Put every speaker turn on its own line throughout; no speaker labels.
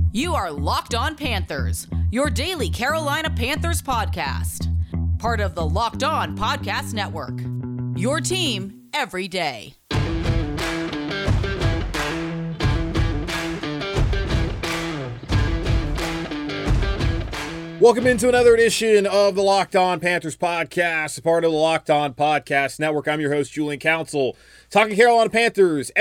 You are Locked On Panthers, your daily Carolina Panthers podcast. Part of the Locked On Podcast Network. Your team every day.
Welcome into another edition of the Locked On Panthers podcast, part of the Locked On Podcast Network. I'm your host, Julian Council, talking Carolina Panthers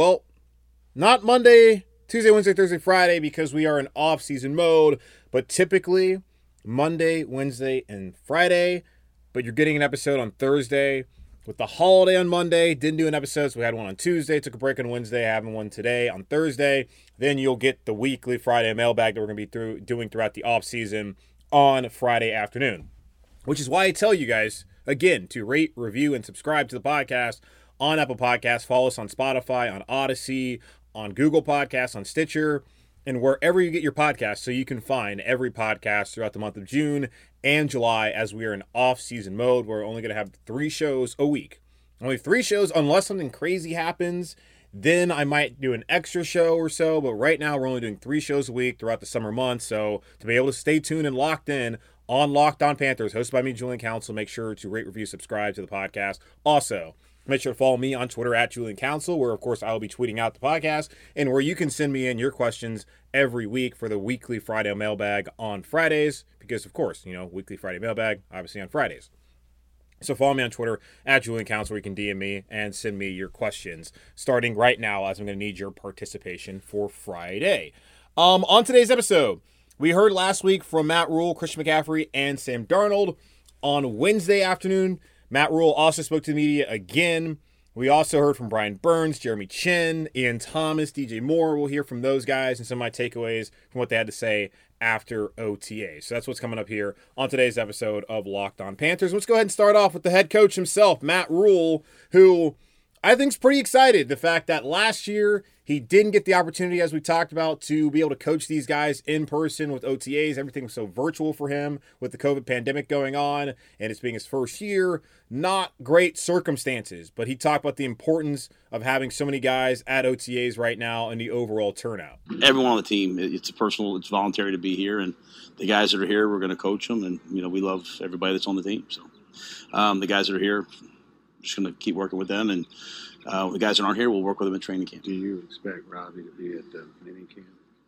not Monday, Tuesday, Wednesday, Thursday, Friday, because we are in off-season mode, but typically Monday, Wednesday, and Friday, but you're getting an episode on Thursday. With the holiday on Monday, didn't do an episode, so we had one on Tuesday, took a break on Wednesday, having one today on Thursday. Then you'll get the weekly Friday mailbag that we're going to be doing throughout the off-season on Friday afternoon, which is why I tell you guys, again, to rate, review, and subscribe to the podcast on Apple Podcasts. Follow us on Spotify, on Odyssey, on Google Podcasts, on Stitcher, and wherever you get your podcasts, so you can find every podcast throughout the month of June and July, as we are in off-season mode. We're only going to have 3 shows a week. Only 3 shows, unless something crazy happens. Then I might do an extra show or so, but right now we're only doing 3 shows a week throughout the summer months. So to be able to stay tuned and locked in on Locked On Panthers, hosted by me, Julian Council, make sure to rate, review, subscribe to the podcast. Also, make sure to follow me on Twitter at Julian Council, where, of course, I will be tweeting out the podcast and where you can send me in your questions every week for the weekly Friday mailbag on Fridays. Because, of course, weekly Friday mailbag, obviously on Fridays. So follow me on Twitter at Julian Council, where you can DM me and send me your questions starting right now, as I'm going to need your participation for Friday. On today's episode, we heard last week from Matt Rhule, Christian McCaffrey, and Sam Darnold. On Wednesday afternoon, Matt Rhule also spoke to the media again. We also heard from Brian Burns, Jeremy Chinn, Ian Thomas, DJ Moore. We'll hear from those guys and some of my takeaways from what they had to say after OTA. So that's what's coming up here on today's episode of Locked On Panthers. Let's go ahead and start off with the head coach himself, Matt Rhule, who I think is pretty excited. The fact that last year he didn't get the opportunity, as we talked about, to be able to coach these guys in person with OTAs. Everything was so virtual for him with the COVID pandemic going on, and it's being his first year. Not great circumstances, but he talked about the importance of having so many guys at OTAs right now and the overall turnout.
Everyone on the team, it's it's voluntary to be here, and the guys that are here, we're going to coach them, and we love everybody that's on the team. So the guys that are here, just going to keep working with them, and the guys that aren't here, we'll work with them in training camp.
Do you expect Robbie to be at the mini camp?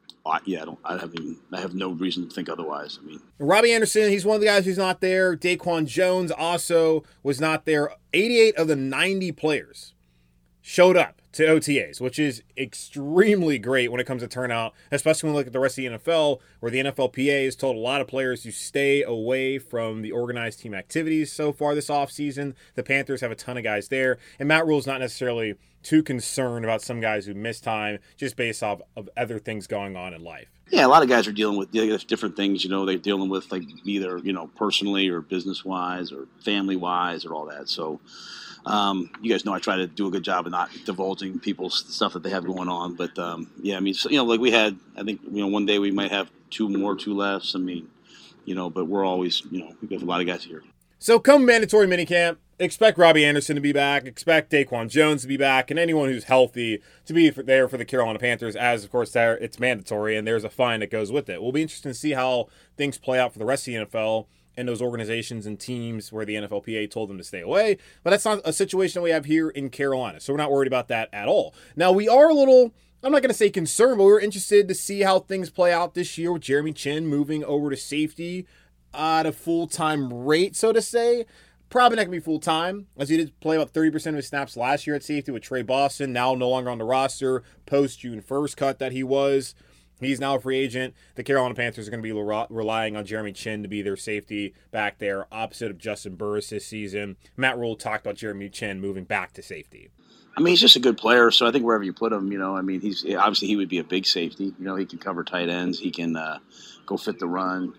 I have no reason to think otherwise.
Robbie Anderson, he's one of the guys who's not there. Daquan Jones also was not there. 88 of the 90 players showed up to OTAs, which is extremely great when it comes to turnout, especially when we look at the rest of the NFL, where the NFLPA has told a lot of players to stay away from the organized team activities so far this offseason. The Panthers have a ton of guys there, and Matt Rhule's not necessarily too concerned about some guys who miss time just based off of other things going on in life.
Yeah, a lot of guys are dealing with different things, they're dealing with either, personally or business-wise or family-wise or all that. So, you guys know I try to do a good job of not divulging people's stuff that they have going on. But, we had, I think, one day we might have 2 less. But we're always, we have a lot of guys here.
So come mandatory minicamp, expect Robbie Anderson to be back, expect Daquan Jones to be back, and anyone who's healthy to be there for the Carolina Panthers, as, of course, it's mandatory, and there's a fine that goes with it. We'll be interested to see how things play out for the rest of the NFL and those organizations and teams where the NFLPA told them to stay away. But that's not a situation we have here in Carolina, so we're not worried about that at all. Now, we are a little, I'm not going to say concerned, but we're interested to see how things play out this year with Jeremy Chinn moving over to safety at a full-time rate, so to say. Probably not going to be full-time, as he did play about 30% of his snaps last year at safety with Trey Boston, now no longer on the roster, post-June 1st cut that he was. He's now a free agent. The Carolina Panthers are going to be relying on Jeremy Chinn to be their safety back there, opposite of Juston Burris this season. Matt Rhule talked about Jeremy Chinn moving back to safety.
He's just a good player, so I think wherever you put him, he's obviously he would be a big safety. He can cover tight ends. He can go fit the run.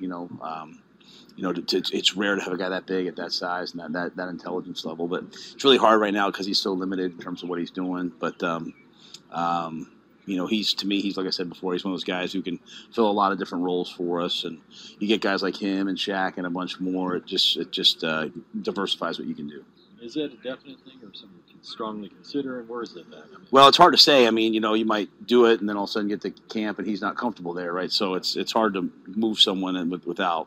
It's rare to have a guy that big at that size and that intelligence level. But it's really hard right now because he's so limited in terms of what he's doing. But he's like I said before, he's one of those guys who can fill a lot of different roles for us. And you get guys like him and Shaq and a bunch more. It just diversifies what you can do.
Is that a definite thing or something you can strongly consider? And where is it at?
Well, it's hard to say. I mean, you might do it and then all of a sudden get to camp and he's not comfortable there, right? So it's hard to move someone in without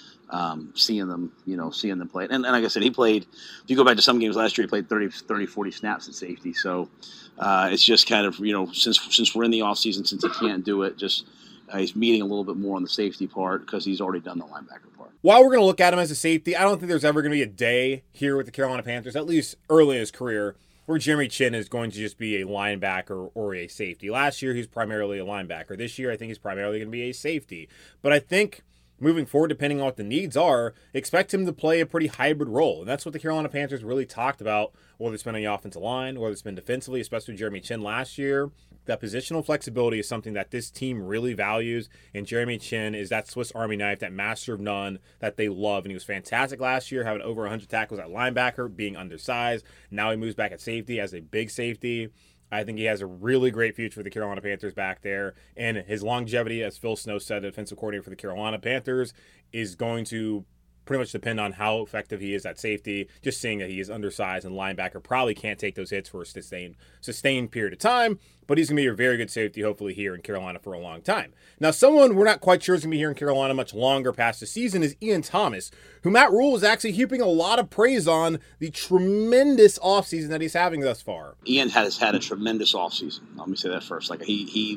seeing them play. And like I said, he played, if you go back to some games last year, he played 30, 40 snaps at safety. So it's just kind of, since we're in the offseason, since he can't do it, just he's meeting a little bit more on the safety part because he's already done the linebacker part.
While we're going to look at him as a safety, I don't think there's ever going to be a day here with the Carolina Panthers, at least early in his career, where Jeremy Chinn is going to just be a linebacker or a safety. Last year, he's primarily a linebacker. This year, I think he's primarily going to be a safety. But I think moving forward, depending on what the needs are, expect him to play a pretty hybrid role. And that's what the Carolina Panthers really talked about, whether it's been on the offensive line, whether it's been defensively, especially Jeremy Chinn last year. That positional flexibility is something that this team really values, and Jeremy Chinn is that Swiss Army knife, that master of none that they love. And he was fantastic last year, having over 100 tackles at linebacker, being undersized. Now he moves back at safety as a big safety. I think he has a really great future for the Carolina Panthers back there. And his longevity, as Phil Snow said, the defensive coordinator for the Carolina Panthers, is going to pretty much depend on how effective he is at safety. Just seeing that he is undersized and linebacker probably can't take those hits for a sustained period of time, but he's going to be a very good safety, hopefully, here in Carolina for a long time. Now, someone we're not quite sure is going to be here in Carolina much longer past the season is Ian Thomas, who Matt Rule is actually heaping a lot of praise on the tremendous offseason that he's having thus far.
Ian has had a tremendous offseason. Let me say that first. Like he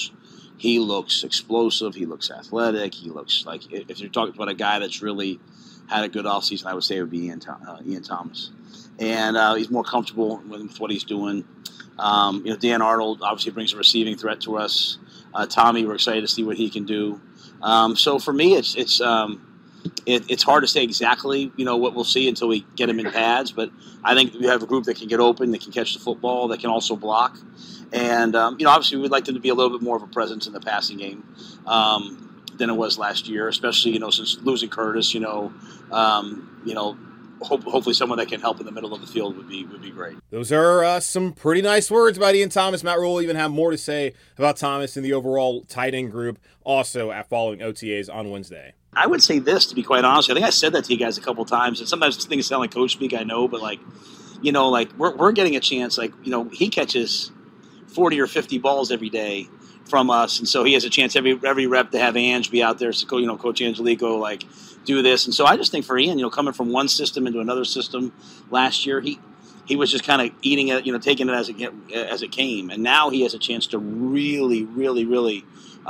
looks explosive. He looks athletic. He looks like, if you're talking about a guy that's really had a good offseason, I would say it would be Ian Thomas. And he's more comfortable with what he's doing. Dan Arnold obviously brings a receiving threat to us. Tommy, we're excited to see what he can do. So for me, it's hard to say exactly, what we'll see until we get him in pads. But I think we have a group that can get open, that can catch the football, that can also block. And, obviously we'd like them to be a little bit more of a presence in the passing game than it was last year, especially, since losing Curtis, hopefully someone that can help in the middle of the field would be great.
Those are some pretty nice words about Ian Thomas. Matt Rule will even have more to say about Thomas in the overall tight end group also at following OTAs on Wednesday.
I would say this, to be quite honest. I think I said that to you guys a couple times, and sometimes things sound like coach speak, I know, but we're getting a chance. He catches 40 or 50 balls every day from us, and so he has a chance every rep to have Ange be out there. So Coach Angelico do this, and so I just think for Ian, coming from one system into another system last year, he was just kind of eating it, taking it as it came, and now he has a chance to really, really, really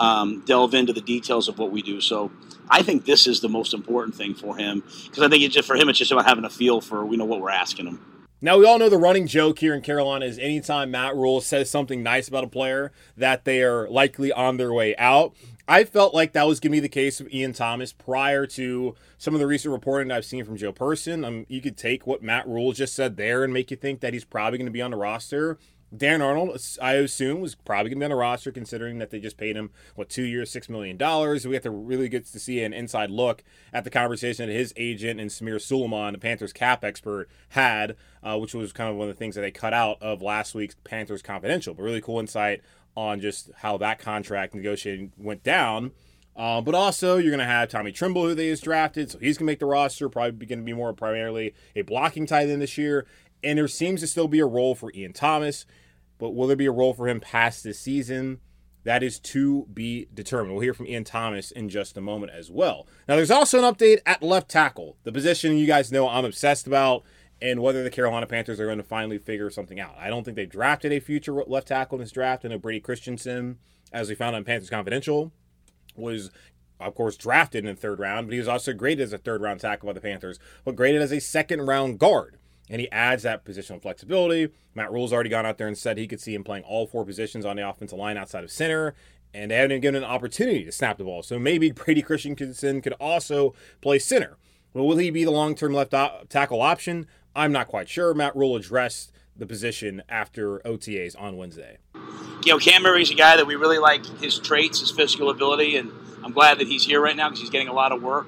delve into the details of what we do. So I think this is the most important thing for him, because I think it's just about having a feel for what we're asking him.
Now, we all know the running joke here in Carolina is anytime Matt Rule says something nice about a player, that they are likely on their way out. I felt like that was going to be the case with Ian Thomas prior to some of the recent reporting I've seen from Joe Person. You could take what Matt Rule just said there and make you think that he's probably going to be on the roster. Dan Arnold, I assume, was probably going to be on the roster, considering that they just paid him, 2 years, $6 million. We have to really get to see an inside look at the conversation that his agent and Samir Suleiman, the Panthers cap expert, had, which was kind of one of the things that they cut out of last week's Panthers Confidential. But really cool insight on just how that contract negotiating went down. But also, you're going to have Tommy Trimble, who they just drafted, so he's going to make the roster, probably going to be more primarily a blocking tight end this year. And there seems to still be a role for Ian Thomas, but will there be a role for him past this season? That is to be determined. We'll hear from Ian Thomas in just a moment as well. Now, there's also an update at left tackle, the position you guys know I'm obsessed about, and whether the Carolina Panthers are going to finally figure something out. I don't think they've drafted a future left tackle in this draft. I know Brady Christensen, as we found on Panthers Confidential, was, of course, drafted in the third round, but he was also graded as a third-round tackle by the Panthers, but graded as a second-round guard. And he adds that positional flexibility. Matt Rule's already gone out there and said he could see him playing all four positions on the offensive line outside of center, and they haven't even given him an opportunity to snap the ball. So maybe Brady Christensen could also play center. Well, will he be the long-term left tackle option? I'm not quite sure. Matt Rule addressed the position after OTAs on Wednesday.
Cam Murray's a guy that we really like, his traits, his physical ability, and I'm glad that he's here right now because he's getting a lot of work.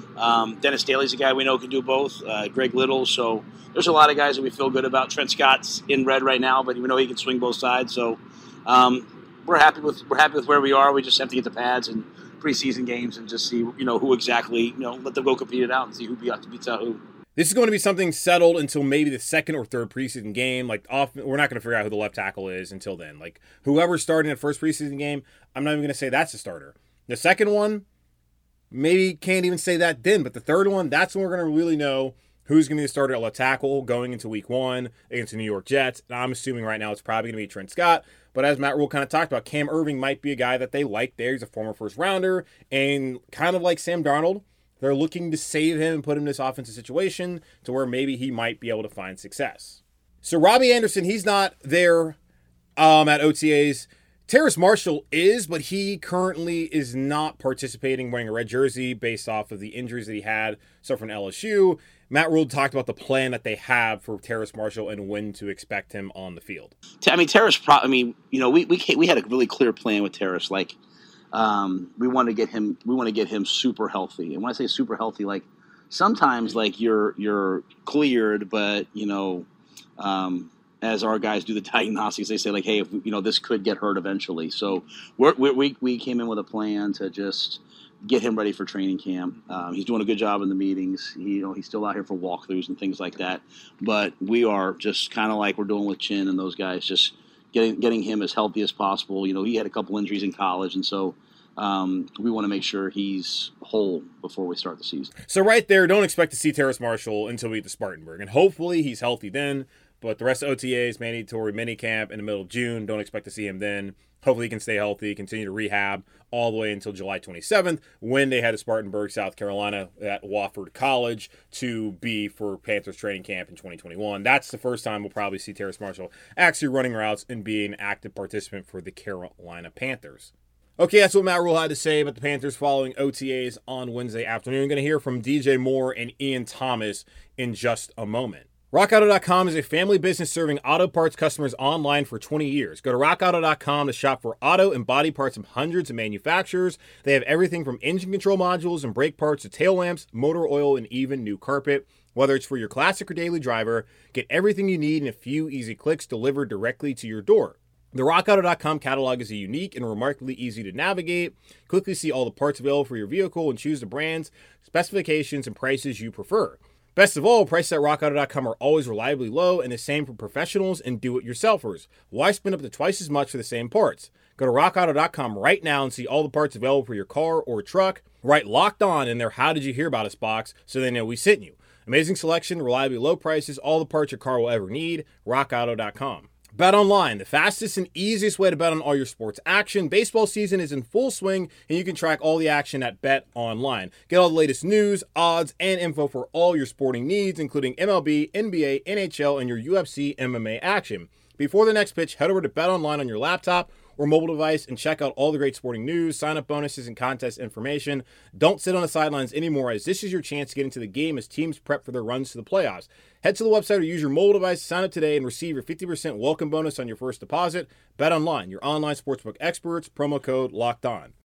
Dennis Daly's a guy we know can do both. Greg Little. So there's a lot of guys that we feel good about. Trent Scott's in red right now, but we know he can swing both sides. So we're happy with where we are. We just have to get the pads and preseason games and just see who exactly let them go compete it out and see who beats out who.
This is going to be something settled until maybe the second or third preseason game. Like, we're not going to figure out who the left tackle is until then. Like, whoever's starting at first preseason game, I'm not even going to say that's a starter. The second one, maybe can't even say that then. But the third one, that's when we're going to really know who's going to be the starter at left tackle going into week 1 against the New York Jets. And I'm assuming right now it's probably going to be Trent Scott. But as Matt Rule kind of talked about, Cam Erving might be a guy that they like there. He's a former first rounder. And kind of like Sam Darnold, they're looking to save him and put him in this offensive situation to where maybe he might be able to find success. So Robbie Anderson, he's not there at OTAs. Terrace Marshall is, but he currently is not participating wearing a red jersey based off of the injuries that he had suffering from LSU. Matt Rule talked about the plan that they have for Terrace Marshall and when to expect him on the field.
I mean, Terrace, we had a really clear plan with Terrace. Like, we want to get him super healthy. And when I say super healthy, like sometimes like you're cleared, but as our guys do the diagnostics, they say like, hey, if, this could get hurt eventually. So we came in with a plan to just get him ready for training camp. He's doing a good job in the meetings. He's still out here for walkthroughs and things like that. But we are just kind of like we're doing with Chin and those guys, just getting him as healthy as possible. He had a couple injuries in college, and so we want to make sure he's whole before we start the season.
So right there, don't expect to see Terrace Marshall until we get to Spartanburg. And hopefully he's healthy then. But the rest of OTAs, mandatory minicamp in the middle of June, don't expect to see him then. Hopefully he can stay healthy, continue to rehab all the way until July 27th when they head to Spartanburg, South Carolina at Wofford College to be for Panthers training camp in 2021. That's the first time we'll probably see Terrace Marshall actually running routes and be an active participant for the Carolina Panthers. Okay, that's what Matt Rule had to say about the Panthers following OTAs on Wednesday afternoon. We're going to hear from DJ Moore and Ian Thomas in just a moment. RockAuto.com is a family business serving auto parts customers online for 20 years. Go to RockAuto.com to shop for auto and body parts from hundreds of manufacturers. They have everything from engine control modules and brake parts to tail lamps, motor oil, and even new carpet. Whether it's for your classic or daily driver, get everything you need in a few easy clicks delivered directly to your door. The RockAuto.com catalog is unique and remarkably easy to navigate. Quickly see all the parts available for your vehicle and choose the brands, specifications, and prices you prefer. Best of all, prices at RockAuto.com are always reliably low and the same for professionals and do-it-yourselfers. Why spend up to twice as much for the same parts? Go to RockAuto.com right now and see all the parts available for your car or truck. Write Locked On in their How Did You Hear About Us box so they know we sent you. Amazing selection, reliably low prices, all the parts your car will ever need. RockAuto.com. Bet Online, the fastest and easiest way to bet on all your sports action. Baseball season is in full swing, and you can track all the action at Bet Online. Get all the latest news, odds, and info for all your sporting needs, including MLB, NBA, NHL, and your UFC MMA action. Before the next pitch, head over to Bet Online on your laptop or mobile device and check out all the great sporting news, sign-up bonuses, and contest information. Don't sit on the sidelines anymore, as this is your chance to get into the game as teams prep for their runs to the playoffs. Head to the website or use your mobile device to sign up today and receive your 50% welcome bonus on your first deposit. Bet Online, your online sportsbook experts. Promo code Locked On.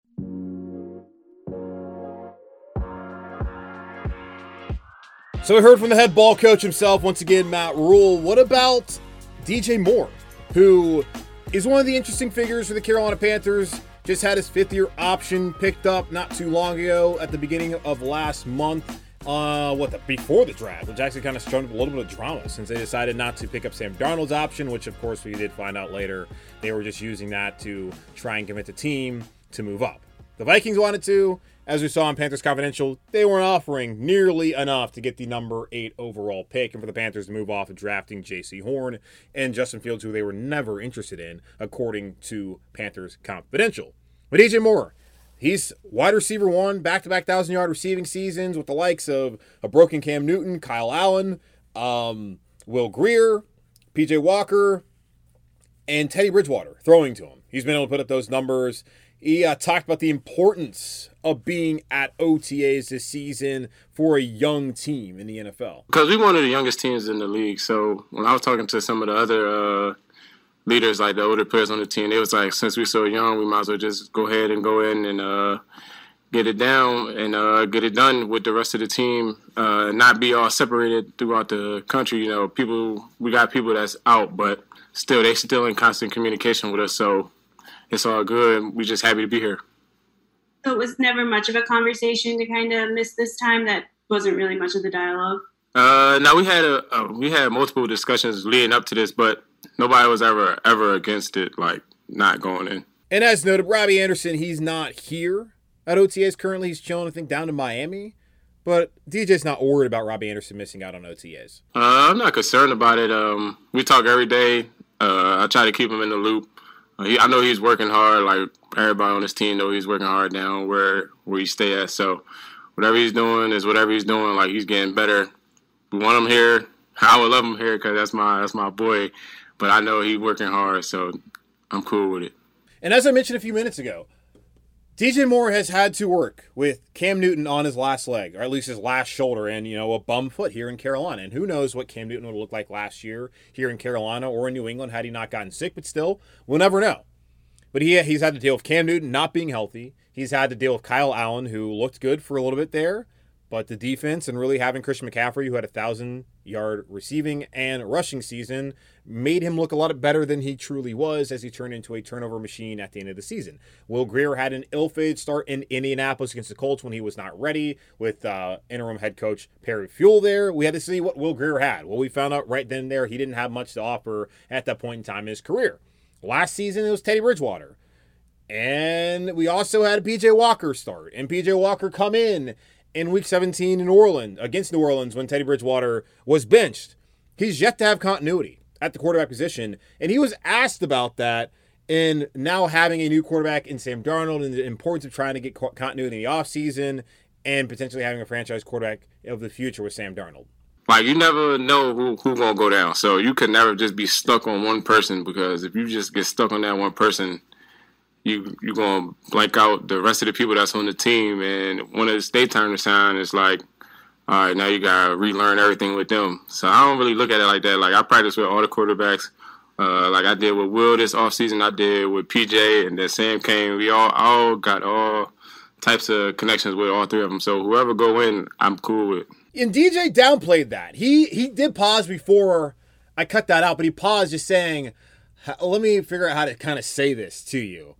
So we heard from the head ball coach himself, once again, Matt Rule. What about DJ Moore, who is one of the interesting figures for the Carolina Panthers? Just had his fifth-year option picked up not too long ago at the beginning of last month. Before the draft, which actually kind of started a little bit of drama since they decided not to pick up Sam Darnold's option, which of course we did find out later they were just using that to try and convince the team to move up. The Vikings wanted to, as we saw on Panthers Confidential, they weren't offering nearly enough to get the number 8 overall pick and for the Panthers to move off of drafting J.C. Horn and Justin Fields, who they were never interested in, according to Panthers Confidential. But DJ Moore, he's wide receiver 1, back-to-back 1,000-yard receiving seasons with the likes of a broken Cam Newton, Kyle Allen, Will Grier, P.J. Walker, and Teddy Bridgewater throwing to him. He's been able to put up those numbers. He talked about the importance of being at OTAs this season for a young team in the NFL.
Because we're one of the youngest teams in the league, so when I was talking to some of the other leaders, like the older players on the team, they was like, since we're so young, we might as well just go ahead and go in and get it down and get it done with the rest of the team, not be all separated throughout the country. We got people that's out, but still, they still in constant communication with us, so it's all good. We're just happy to be here.
So it was never much of a conversation to kind of miss this time? That wasn't really much of the dialogue?
No, we had multiple discussions leading up to this, but nobody was ever against it, like not going in.
And as noted, Robbie Anderson, he's not here at OTAs currently. He's chilling, I think, down in Miami. But DJ's not worried about Robbie Anderson missing out on OTAs.
I'm not concerned about it. We talk every day. I try to keep him in the loop. I know he's working hard. Like everybody on his team know he's working hard down where he stay at. So whatever he's doing is whatever he's doing. Like he's getting better. We want him here. I would love him here because that's my boy. But I know he's working hard, so I'm cool with it.
And as I mentioned a few minutes ago, DJ Moore has had to work with Cam Newton on his last leg, or at least his last shoulder, and, a bum foot here in Carolina. And who knows what Cam Newton would look like last year here in Carolina or in New England had he not gotten sick, but still, we'll never know. But he's had to deal with Cam Newton not being healthy. He's had to deal with Kyle Allen, who looked good for a little bit there, but the defense and really having Christian McCaffrey, who had a 1,000-yard receiving and rushing season, made him look a lot better than he truly was as he turned into a turnover machine at the end of the season. Will Grier had an ill-fated start in Indianapolis against the Colts when he was not ready with interim head coach Perry Fewell there. We had to see what Will Grier had. Well, we found out right then and there he didn't have much to offer at that point in time in his career. Last season, it was Teddy Bridgewater. And we also had P.J. Walker start. And P.J. Walker come in Week 17 in against New Orleans when Teddy Bridgewater was benched. He's yet to have continuity at the quarterback position. And he was asked about that in now having a new quarterback in Sam Darnold and the importance of trying to get continuity in the offseason and potentially having a franchise quarterback of the future with Sam Darnold.
Like, you never know who going to go down. So you can never just be stuck on one person, because if you just get stuck on that one person, you're going to blank out the rest of the people that's on the team. And when it's their turn to shine, it's like, all right, now you got to relearn everything with them. So I don't really look at it like that. Like, I practice with all the quarterbacks. Like I did with Will this offseason, I did with PJ, and then Sam came. We all got all types of connections with all three of them. So whoever go in, I'm cool with.
And DJ downplayed that. He did pause before I cut that out, but he paused just saying, let me figure out how to kind of say this to you.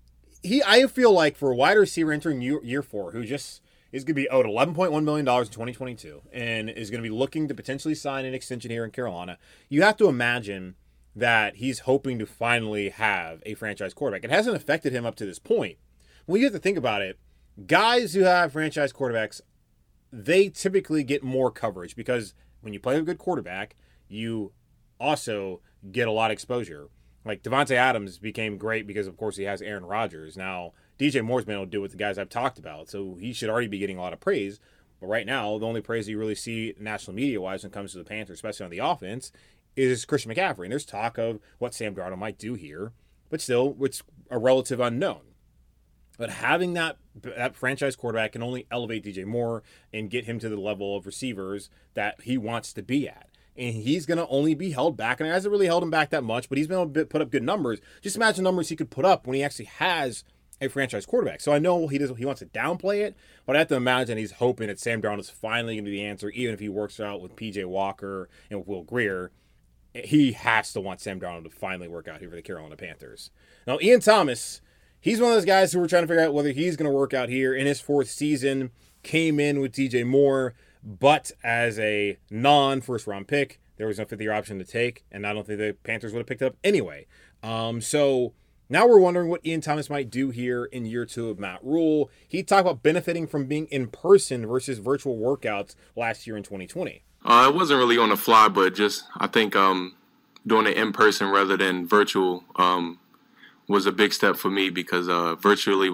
I feel like for a wide receiver entering year 4, who just is going to be owed $11.1 million in 2022 and is going to be looking to potentially sign an extension here in Carolina, you have to imagine that he's hoping to finally have a franchise quarterback. It hasn't affected him up to this point. When you have to think about it, guys who have franchise quarterbacks, they typically get more coverage because when you play with a good quarterback, you also get a lot of exposure. Like Devontae Adams became great because, of course, he has Aaron Rodgers. Now, DJ Moore's been able to do with the guys I've talked about, so he should already be getting a lot of praise. But right now, the only praise you really see national media-wise when it comes to the Panthers, especially on the offense, is Christian McCaffrey. And there's talk of what Sam Darnold might do here, but still, it's a relative unknown. But having that franchise quarterback can only elevate DJ Moore and get him to the level of receivers that he wants to be at. And he's going to only be held back. And it hasn't really held him back that much, but he's been able to put up good numbers. Just imagine the numbers he could put up when he actually has a franchise quarterback. So I know he wants to downplay it, but I have to imagine he's hoping that Sam Darnold is finally going to be the answer, even if he works out with P.J. Walker and with Will Grier. He has to want Sam Darnold to finally work out here for the Carolina Panthers. Now, Ian Thomas, he's one of those guys who we're trying to figure out whether he's going to work out here in his 4th season. Came in with DJ Moore, but as a non-first-round pick, there was no 5th-year option to take, and I don't think the Panthers would have picked it up anyway. So now we're wondering what Ian Thomas might do here in year 2 of Matt Rule. He talked about benefiting from being in person versus virtual workouts last year in 2020.
It wasn't really on the fly, but just I think doing it in person rather than virtual was a big step for me because virtually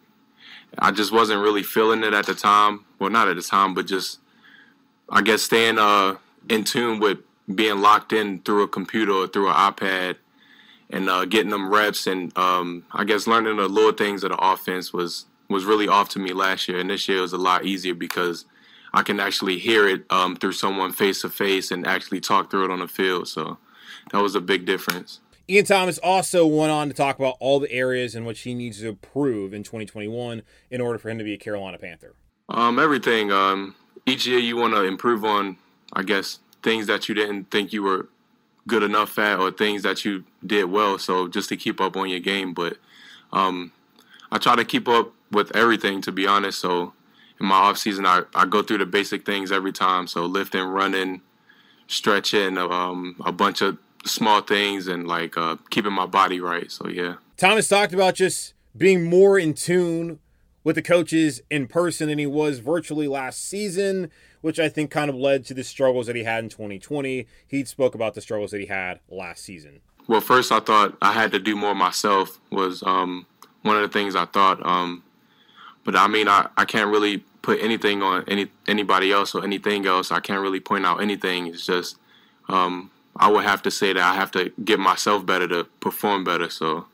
I just wasn't really feeling it at the time. Well, not at the time, but just I guess staying in tune with being locked in through a computer or through an iPad and getting them reps and I guess learning the little things of the offense was really off to me last year. And this year was a lot easier because I can actually hear it through someone face-to-face and actually talk through it on the field. So that was a big difference.
Ian Thomas also went on to talk about all the areas in which he needs to improve in 2021 in order for him to be a Carolina Panther.
Everything. Each year you want to improve on, I guess, things that you didn't think you were good enough at or things that you did well. So just to keep up on your game. But I try to keep up with everything, to be honest. So in my off season, I go through the basic things every time. So lifting, running, stretching, a bunch of small things, and like keeping my body right. So yeah.
Thomas talked about just being more in tune with the coaches in person than he was virtually last season, which I think kind of led to the struggles that he had in 2020. He spoke about the struggles that he had last season.
Well, first I thought I had to do more myself was one of the things I thought. But I mean, I can't really put anything on anybody else or anything else. I can't really point out anything. It's just I would have to say that I have to get myself better to perform better. So.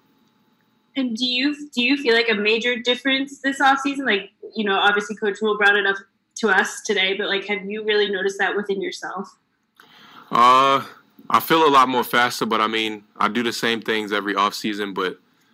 And do you feel like a major difference this offseason? Like, you know, obviously Coach Rule brought it up to us today, but like, have you really noticed that within yourself?
I feel a lot more faster, but I mean, I do the same things every offseason, but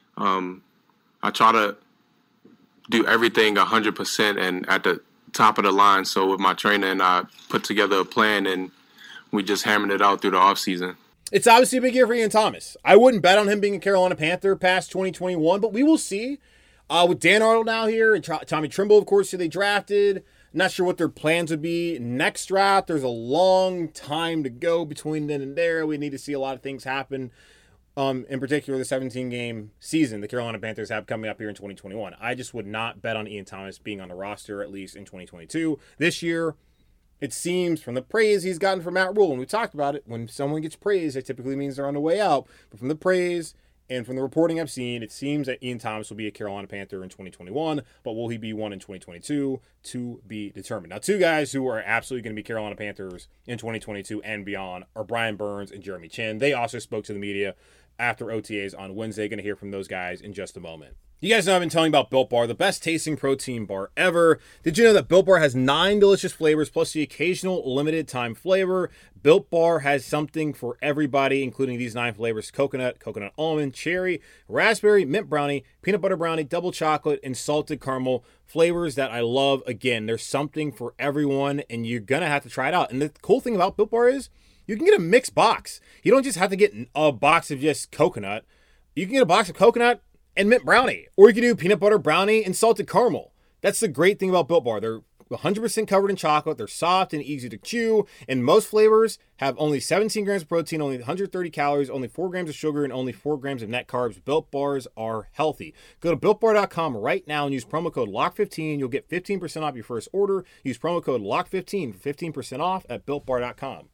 I try to do everything 100% and at the top of the line. So with my trainer and I put together a plan and we just hammered it out through the offseason.
It's obviously a big year for Ian Thomas. I wouldn't bet on him being a Carolina Panther past 2021, but we will see. With Dan Arnold now here and Tommy Trimble, of course, who they drafted. Not sure what their plans would be next draft. There's a long time to go between then and there. We need to see a lot of things happen. In particular, the 17-game season the Carolina Panthers have coming up here in 2021. I just would not bet on Ian Thomas being on the roster, at least in 2022. This year, it seems from the praise he's gotten from Matt Rule, and we talked about it, when someone gets praise, it typically means they're on the way out. But from the praise and from the reporting I've seen, it seems that Ian Thomas will be a Carolina Panther in 2021, but will he be one in 2022? To be determined. Now, two guys who are absolutely going to be Carolina Panthers in 2022 and beyond are Brian Burns and Jeremy Chinn. They also spoke to the media after OTAs on Wednesday. Going to hear from those guys in just a moment. You guys know I've been telling you about Built Bar, the best tasting protein bar ever. Did you know that Built Bar has 9 delicious flavors plus the occasional limited time flavor? Built Bar has something for everybody, including these 9 flavors: coconut, coconut almond, cherry, raspberry, mint brownie, peanut butter brownie, double chocolate, and salted caramel. Flavors that I love. Again, there's something for everyone, and you're going to have to try it out. And the cool thing about Built Bar is you can get a mixed box. You don't just have to get a box of just coconut. You can get a box of coconut and mint brownie, or you can do peanut butter brownie and salted caramel. That's the great thing about Built Bar. They're 100% covered in chocolate. They're soft and easy to chew, and most flavors have only 17 grams of protein, only 130 calories, only 4 grams of sugar, and only 4 grams of net carbs. Built Bars are healthy. Go to BuiltBar.com right now and use promo code LOCK15. You'll get 15% off your first order. Use promo code LOCK15 for 15% off at BuiltBar.com.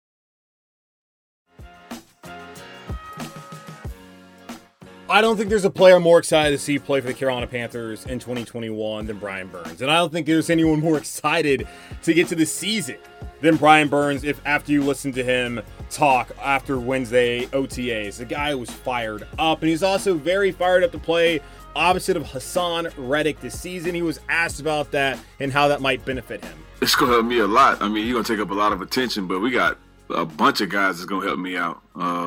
I don't think there's a player more excited to see play for the Carolina Panthers in 2021 than Brian Burns. And I don't think there's anyone more excited to get to the season than Brian Burns if after you listen to him talk after Wednesday OTAs. The guy was fired up, and he's also very fired up to play opposite of Hassan Reddick this season. He was asked about that and how that might benefit him.
It's going to help me a lot. I mean, you're going to take up a lot of attention, but we got a bunch of guys that's going to help me out.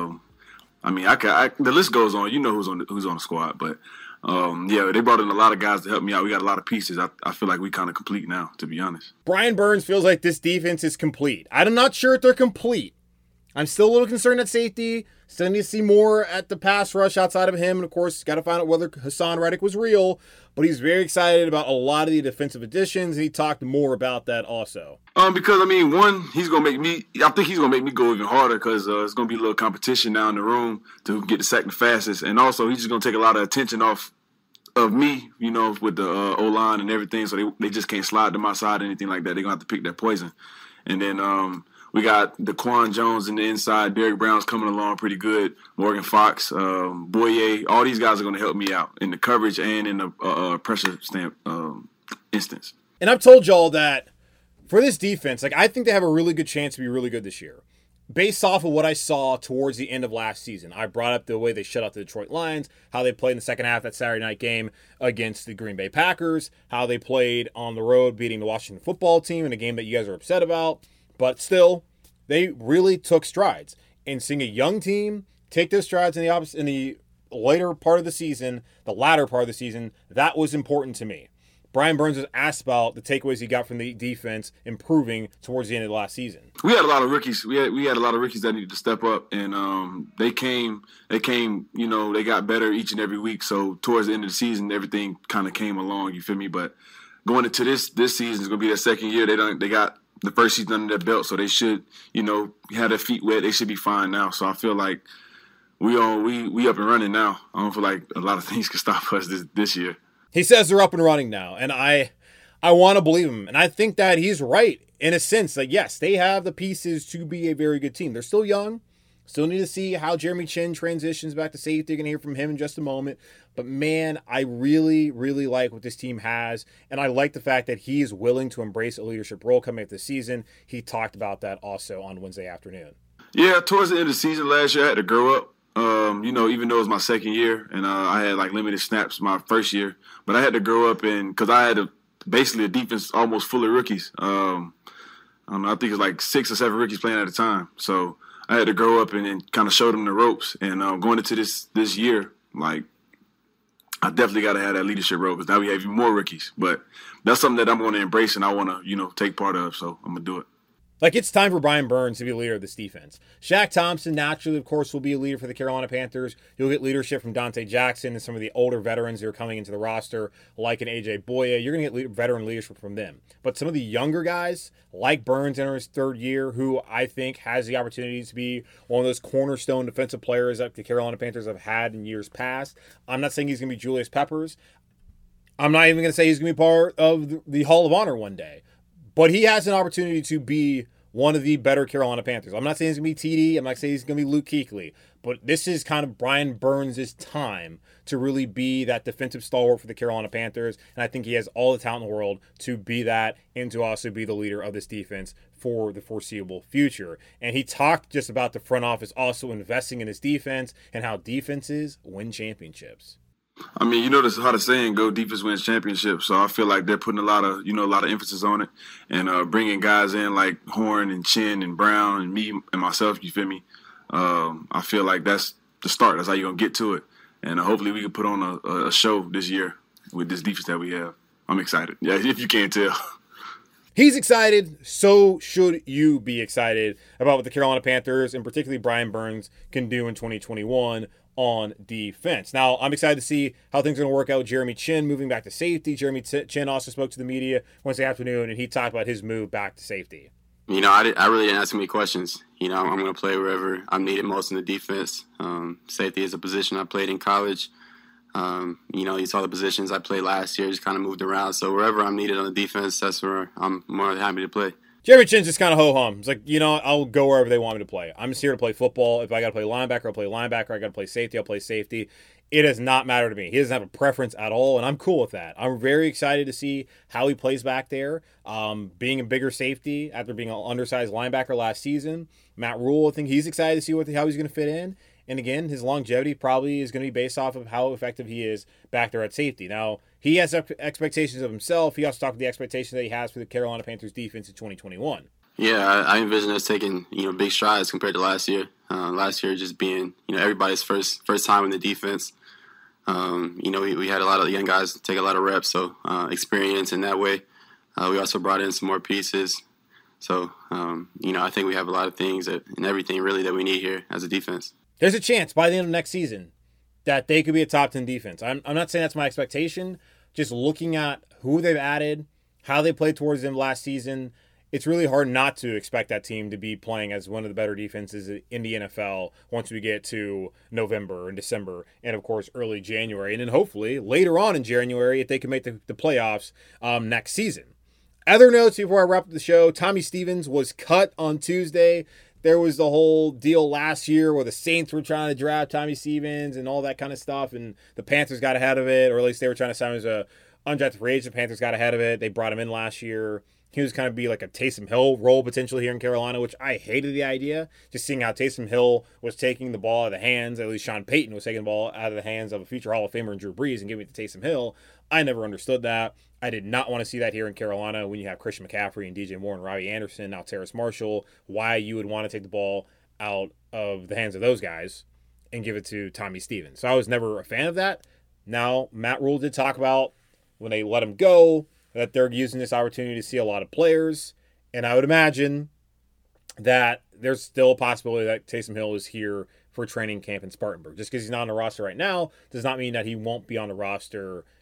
I mean, the list goes on. You know who's on the squad, but yeah, they brought in a lot of guys to help me out. We got a lot of pieces. I feel like we kind of complete now, to be honest.
Brian Burns feels like this defense is complete. I'm not sure if they're complete. I'm still a little concerned at safety. Still need to see more at the pass rush outside of him. And, of course, got to find out whether Hassan Reddick was real. But he's very excited about a lot of the defensive additions, and he talked more about that also.
Because, I mean, one, I think he's going to make me go even harder because it's going to be a little competition now in the room to get the sack the fastest. And also, he's just going to take a lot of attention off of me, you know, with the O-line and everything. So they just can't slide to my side or anything like that. They're going to have to pick that poison. And then we got Daquan Jones in the inside. Derrick Brown's coming along pretty good. Morgan Fox, Boye. All these guys are going to help me out in the coverage and in the pressure stamp instance.
And I've told y'all that for this defense, like, I think they have a really good chance to be really good this year. Based off of what I saw towards the end of last season. I brought up the way they shut out the Detroit Lions, how they played in the second half of that Saturday night game against the Green Bay Packers, how they played on the road beating the Washington football team in a game that you guys are upset about. But still, they really took strides. And seeing a young team take those strides in the later part of the season, the latter part of the season, that was important to me. Brian Burns was asked about the takeaways he got from the defense improving towards the end of the last season.
We had a lot of rookies. We had a lot of rookies that needed to step up, and they came. You know, they got better each and every week. So towards the end of the season, everything kind of came along. You feel me? But going into this season is going to be their second year. They got the first season under their belt, so they should, have their feet wet. They should be fine now. So I feel like we up and running now. I don't feel like a lot of things can stop us this year.
He says they're up and running now, and I want to believe him. And I think that he's right in a sense that, yes, they have the pieces to be a very good team. They're still young. Still need to see how Jeremy Chinn transitions back to safety. You're going to hear from him in just a moment. But, man, I really, really like what this team has. And I like the fact that he is willing to embrace a leadership role coming up this season. He talked about that also on Wednesday afternoon.
Yeah, towards the end of the season last year, I had to grow up. Even though it was my second year and I had like limited snaps my first year, but I had to grow up because I had basically a defense almost full of rookies. I don't know, I think it's like 6 or 7 rookies playing at a time. So I had to grow up and kind of show them the ropes. And going into this year, like I definitely got to have that leadership role because now we have even more rookies. But that's something that I'm going to embrace and I want to, take part of. So I'm going to do it.
Like, it's time for Brian Burns to be a leader of this defense. Shaq Thompson, naturally, of course, will be a leader for the Carolina Panthers. You'll get leadership from Dante Jackson and some of the older veterans who are coming into the roster, like an A.J. Boya. You're going to get veteran leadership from them. But some of the younger guys, like Burns in his third year, who I think has the opportunity to be one of those cornerstone defensive players that the Carolina Panthers have had in years past. I'm not saying he's going to be Julius Peppers. I'm not even going to say he's going to be part of the Hall of Honor one day. But he has an opportunity to be one of the better Carolina Panthers. I'm not saying he's going to be TD. I'm not saying he's going to be Luke Kuechly. But this is kind of Brian Burns' time to really be that defensive stalwart for the Carolina Panthers. And I think he has all the talent in the world to be that and to also be the leader of this defense for the foreseeable future. And he talked just about the front office also investing in his defense and how defenses win championships.
I mean, this is how the saying go, defense wins championships. So I feel like they're putting a lot of emphasis on it and bringing guys in like Horn and Chinn and Brown and me and myself, you feel me? I feel like that's the start. That's how you're going to get to it. And hopefully we can put on a show this year with this defense that we have. I'm excited. Yeah, if you can't tell.
He's excited. So should you be excited about what the Carolina Panthers and particularly Brian Burns can do in 2021 on defense. Now, I'm excited to see how things are going to work out with Jeremy Chinn moving back to safety. Jeremy Chinn also spoke to the media Wednesday afternoon, and he talked about his move back to safety.
I really didn't ask many questions. I'm going to play wherever I'm needed most in the defense. Safety is a position I played in college. You saw the positions I played last year, just kind of moved around. So wherever I'm needed on the defense, that's where I'm more than happy to play.
Jeremy Chinn's just kind of ho-hum. It's like, I'll go wherever they want me to play. I'm just here to play football. If I got to play linebacker, I'll play linebacker. I got to play safety, I'll play safety. It does not matter to me. He doesn't have a preference at all, and I'm cool with that. I'm very excited to see how he plays back there. Being a bigger safety after being an undersized linebacker last season. Matt Rule, I think he's excited to see how he's going to fit in. And again, his longevity probably is going to be based off of how effective he is back there at safety. Now, he has expectations of himself. He also talked about the expectations that he has for the Carolina Panthers defense in 2021.
Yeah, I envision us taking big strides compared to last year. Last year just being everybody's first time in the defense. We had a lot of young guys take a lot of reps, so experience in that way. We also brought in some more pieces. So, I think we have a lot of things and everything really that we need here as a defense.
There's a chance by the end of next season that they could be a top 10 defense. I'm not saying that's my expectation. Just looking at who they've added, how they played towards them last season, it's really hard not to expect that team to be playing as one of the better defenses in the NFL once we get to November and December and, of course, early January. And then hopefully later on in January if they can make the playoffs next season. Other notes before I wrap up the show, Tommy Stevens was cut on Tuesday. There was the whole deal last year where the Saints were trying to draft Tommy Stevens and all that kind of stuff, and the Panthers got ahead of it, or at least they were trying to sign him as a undrafted free agent. The Panthers got ahead of it. They brought him in last year. He was kind of be like a Taysom Hill role potentially here in Carolina, which I hated the idea. Just seeing how Taysom Hill was taking the ball out of the hands, at least Sean Payton was taking the ball out of the hands of a future Hall of Famer in Drew Brees and giving it to Taysom Hill. I never understood that. I did not want to see that here in Carolina when you have Christian McCaffrey and DJ Moore and Robbie Anderson, now Terrace Marshall, why you would want to take the ball out of the hands of those guys and give it to Tommy Stevens. So I was never a fan of that. Now, Matt Rule did talk about when they let him go that they're using this opportunity to see a lot of players. And I would imagine that there's still a possibility that Taysom Hill is here for training camp in Spartanburg. Just because he's not on the roster right now does not mean that he won't be on the roster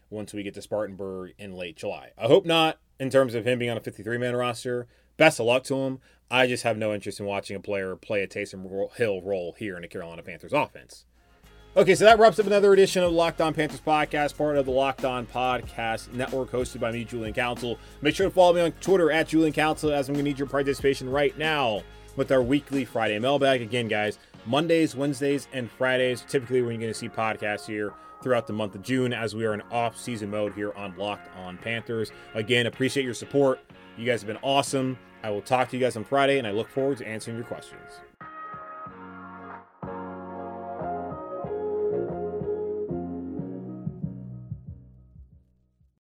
once we get to Spartanburg in late July. I hope not in terms of him being on a 53-man roster. Best of luck to him. I just have no interest in watching a player play a Taysom Hill role here in the Carolina Panthers offense. Okay, so that wraps up another edition of the Locked On Panthers podcast, part of the Locked On Podcast Network, hosted by me, Julian Council. Make sure to follow me on Twitter at Julian Council, as I'm going to need your participation right now with our weekly Friday mailbag. Again, guys, Mondays, Wednesdays, and Fridays, typically when you're going to see podcasts here throughout the month of June, as we are in off-season mode here on Locked On Panthers. Again, appreciate your support. You guys have been awesome. I will talk to you guys on Friday, and I look forward to answering your questions.